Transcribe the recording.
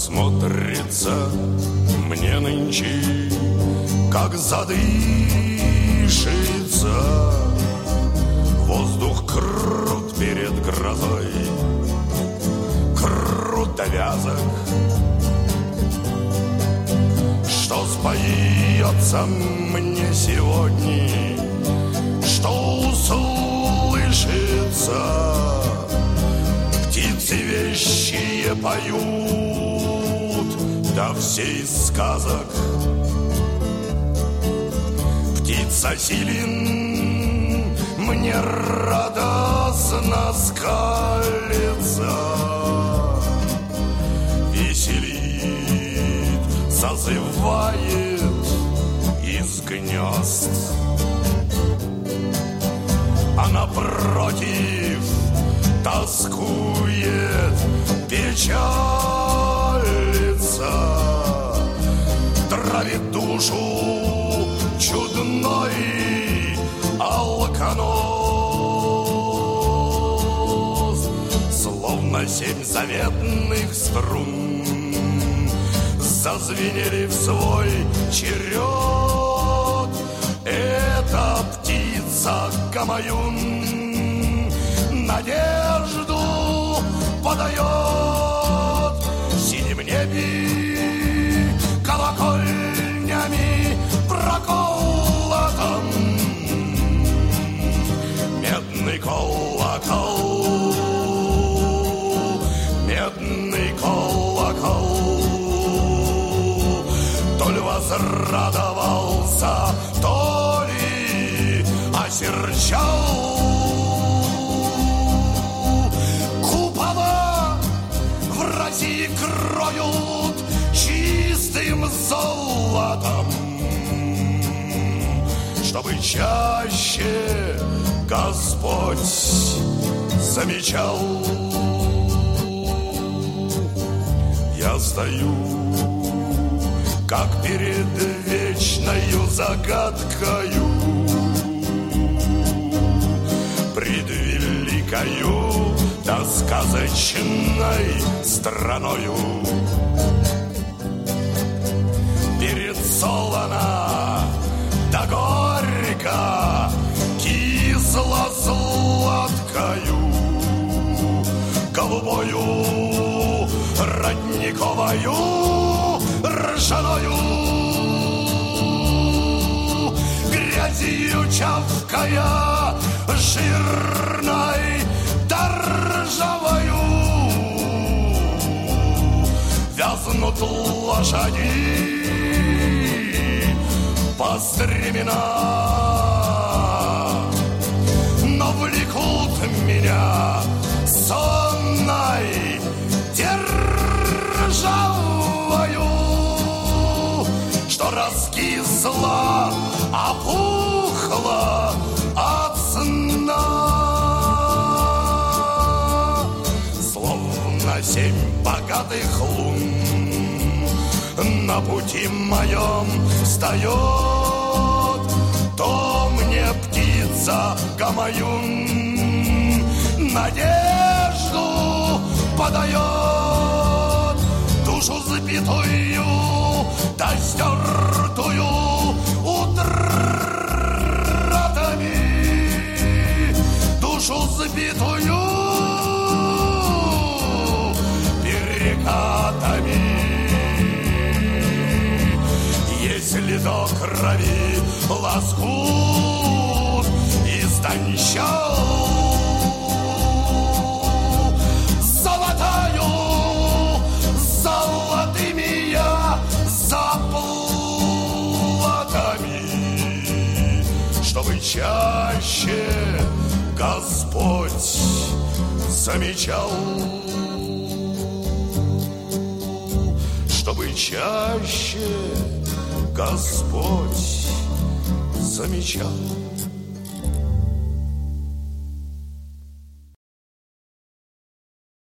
смотрится мне нынче, как задышится. Воздух крут перед грозой, крут до вязок. Что споется мне сегодня, что услышится? Птицы вещие поют до всей сказок. Птица силен мне радостно скалится, веселит, зазывает из гнезд. А напротив тоскует, печалится, травит душу чудной алконоз. Словно 7 заветных струн зазвенели в свой черед. Эта птица Гамаюн надежду подает. В синем небе колокольнями проколотом медный колокол, медный колокол. То ли возрадовался, то ли осерчал. России кроют чистым золотом, чтобы чаще Господь замечал. Я стою, как перед вечною загадкою, пред великою да сказочной страною. Перед солоно да горько, кисло-сладкою, голубою, родниковою, ржаною, грязью чавкая, жирной да ржавою. Вязнут лошади по стремена, но влекут меня сонной державою, что раскисла, опухла от сна. 7 богатых лун на пути моем встает. То мне птица Гамаюн надежду подает. Душу забитую да стертую утратами, душу забитую если до крови лоскут истончал, золотою, золотыми я заплатами, чтобы чаще Господь замечал, чтобы чаще Господь замечал.